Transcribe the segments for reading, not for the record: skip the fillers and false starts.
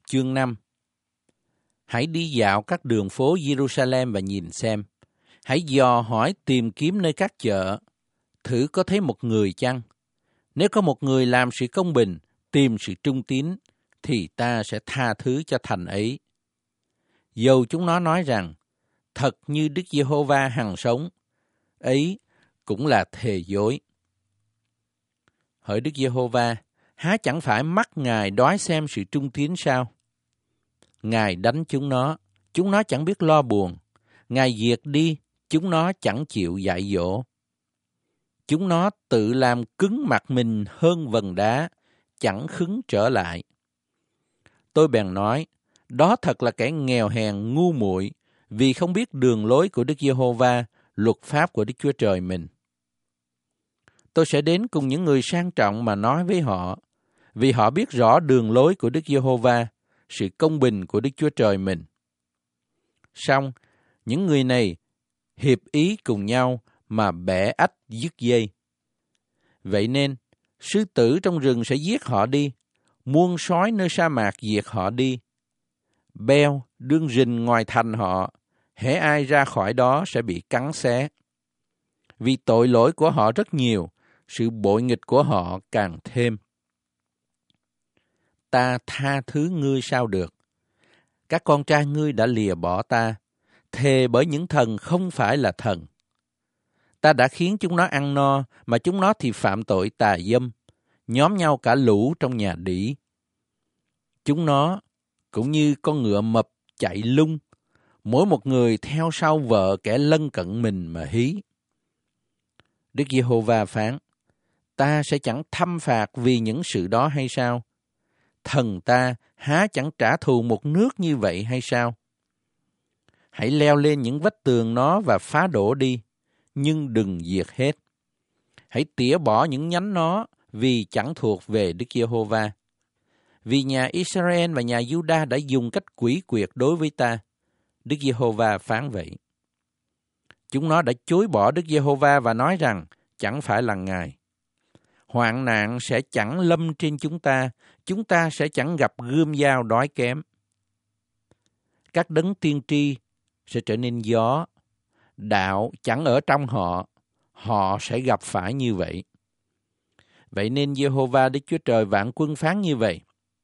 Chương 5. Hãy đi dạo các đường phố Jerusalem và nhìn xem. Hãy dò hỏi tìm kiếm nơi các chợ. Thử có thấy một người chăng? Nếu có một người làm sự công bình, tìm sự trung tín, thì ta sẽ tha thứ cho thành ấy. Dầu chúng nó nói rằng, thật như Đức Giê-hô-va hằng sống, ấy cũng là thề dối. Hỡi Đức Giê-hô-va, há chẳng phải mắt Ngài đói xem sự trung tín sao? Ngài đánh chúng nó chẳng biết lo buồn. Ngài diệt đi, chúng nó chẳng chịu dạy dỗ. Chúng nó tự làm cứng mặt mình hơn vần đá, chẳng khứng trở lại. Tôi bèn nói, đó thật là kẻ nghèo hèn ngu muội, vì không biết đường lối của Đức Giê-hô-va, luật pháp của Đức Chúa Trời mình. Tôi sẽ đến cùng những người sang trọng mà nói với họ, vì họ biết rõ đường lối của Đức Giê-hô-va, sự công bình của Đức Chúa Trời mình. Song, những người này hiệp ý cùng nhau mà bẻ ách dứt dây. Vậy nên, sư tử trong rừng sẽ giết họ đi, muôn sói nơi sa mạc diệt họ đi. Beo đương rình ngoài thành họ, hễ ai ra khỏi đó sẽ bị cắn xé. Vì tội lỗi của họ rất nhiều, sự bội nghịch của họ càng thêm. Ta tha thứ ngươi sao được? Các con trai ngươi đã lìa bỏ ta, thề bởi những thần không phải là thần. Ta đã khiến chúng nó ăn no, mà chúng nó thì phạm tội tà dâm, nhóm nhau cả lũ trong nhà đỉ. Chúng nó cũng như con ngựa mập chạy lung, mỗi một người theo sau vợ kẻ lân cận mình mà hí. Đức Giê-hô-va phán, ta sẽ chẳng thăm phạt vì những sự đó hay sao? Thần ta há chẳng trả thù một nước như vậy hay sao? Hãy leo lên những vách tường nó và phá đổ đi, nhưng đừng diệt hết. Hãy tỉa bỏ những nhánh nó vì chẳng thuộc về Đức Giê-hô-va. Vì nhà Israel và nhà Giu-đa đã dùng cách quỷ quyệt đối với ta, Đức Giê-hô-va phán vậy. Chúng nó đã chối bỏ Đức Giê-hô-va và nói rằng chẳng phải là Ngài. Hoạn nạn sẽ chẳng lâm trên chúng ta sẽ chẳng gặp gươm dao đói kém. Các đấng tiên tri sẽ trở nên gió, đạo chẳng ở trong họ sẽ gặp phải như vậy. Vậy nên Giê-hô-va Đức Chúa Trời vạn quân phán như vậy.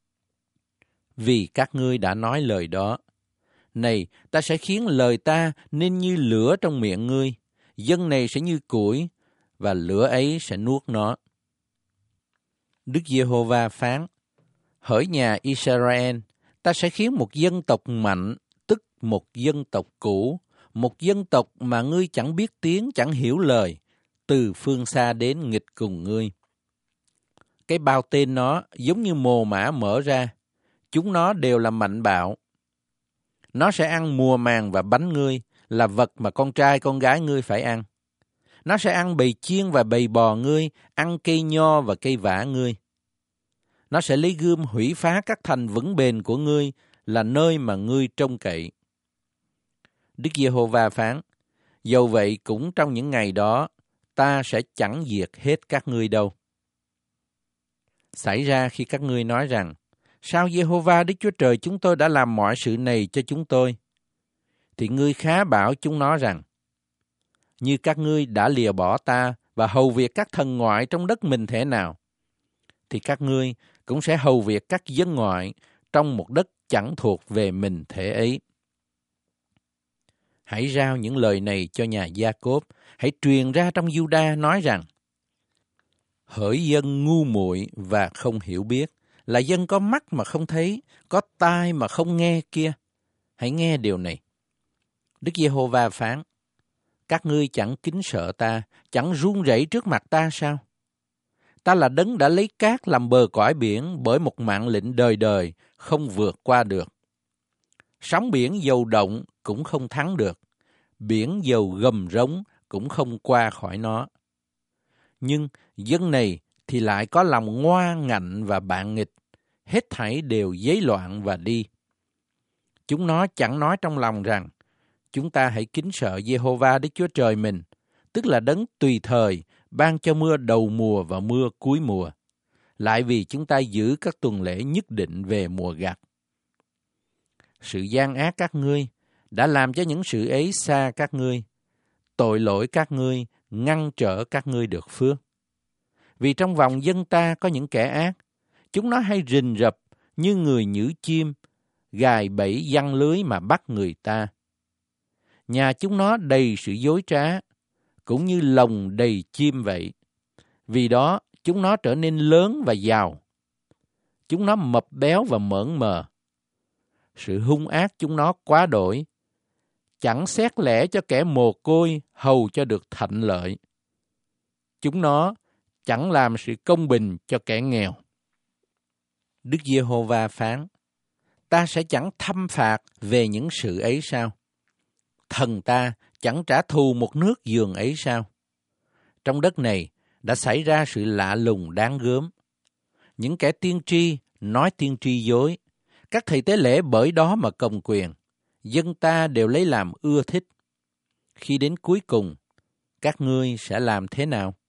Vì các ngươi đã nói lời đó, này, ta sẽ khiến lời ta nên như lửa trong miệng ngươi, dân này sẽ như củi, và lửa ấy sẽ nuốt nó. Đức Giê-hô-va phán, hỡi nhà Israel, ta sẽ khiến một dân tộc mạnh, tức một dân tộc cũ, một dân tộc mà ngươi chẳng biết tiếng, chẳng hiểu lời, từ phương xa đến nghịch cùng ngươi. Cái bao tên nó giống như mồ mả mở ra, chúng nó đều là mạnh bạo. Nó sẽ ăn mùa màng và bánh ngươi, là vật mà con trai con gái ngươi phải ăn. Nó sẽ ăn bầy chiên và bầy bò ngươi, ăn cây nho và cây vả ngươi. Nó sẽ lấy gươm hủy phá các thành vững bền của ngươi, là nơi mà ngươi trông cậy. Đức Giê-hô-va phán, dầu vậy cũng trong những ngày đó, ta sẽ chẳng diệt hết các ngươi đâu. Xảy ra khi các ngươi nói rằng, sao Giê-hô-va Đức Chúa Trời chúng tôi đã làm mọi sự này cho chúng tôi? Thì ngươi khá bảo chúng nó rằng, như các ngươi đã lìa bỏ ta và hầu việc các thần ngoại trong đất mình thế nào, thì các ngươi cũng sẽ hầu việc các dân ngoại trong một đất chẳng thuộc về mình thể ấy. Hãy rao những lời này cho nhà Gia-cốp, hãy truyền ra trong Giu-đa nói rằng, hỡi dân ngu muội và không hiểu biết, là dân có mắt mà không thấy, có tai mà không nghe kia. Hãy nghe điều này. Đức Giê-hô-va phán, các ngươi chẳng kính sợ ta, chẳng run rẩy trước mặt ta sao? Ta là đấng đã lấy cát làm bờ cõi biển bởi một mạng lệnh đời đời, không vượt qua được. Sóng biển dầu động cũng không thắng được, biển dầu gầm rống cũng không qua khỏi nó. Nhưng dân này thì lại có lòng ngoan ngạnh và bạn nghịch, hết thảy đều giấy loạn và đi. Chúng nó chẳng nói trong lòng rằng, chúng ta hãy kính sợ Giê-hô-va Đức Chúa Trời mình, tức là đấng tùy thời ban cho mưa đầu mùa và mưa cuối mùa, lại vì chúng ta giữ các tuần lễ nhất định về mùa gặt. Sự gian ác các ngươi đã làm cho những sự ấy xa các ngươi. Tội lỗi các ngươi ngăn trở các ngươi được phước. Vì trong vòng dân ta có những kẻ ác, chúng nó hay rình rập như người nhử chim, gài bẫy giăng lưới mà bắt người ta. Nhà chúng nó đầy sự dối trá, cũng như lồng đầy chim vậy. Vì đó, chúng nó trở nên lớn và giàu. Chúng nó mập béo và mởn mờ. Sự hung ác chúng nó quá đổi, chẳng xét lẽ cho kẻ mồ côi hầu cho được thạnh lợi. Chúng nó chẳng làm sự công bình cho kẻ nghèo. Đức Giê-hô-va phán, ta sẽ chẳng thăm phạt về những sự ấy sao? Thần ta chẳng trả thù một nước giường ấy sao? Trong đất này đã xảy ra sự lạ lùng đáng gớm. Những kẻ tiên tri nói tiên tri dối, các thầy tế lễ bởi đó mà cầm quyền, dân ta đều lấy làm ưa thích. Khi đến cuối cùng, các ngươi sẽ làm thế nào?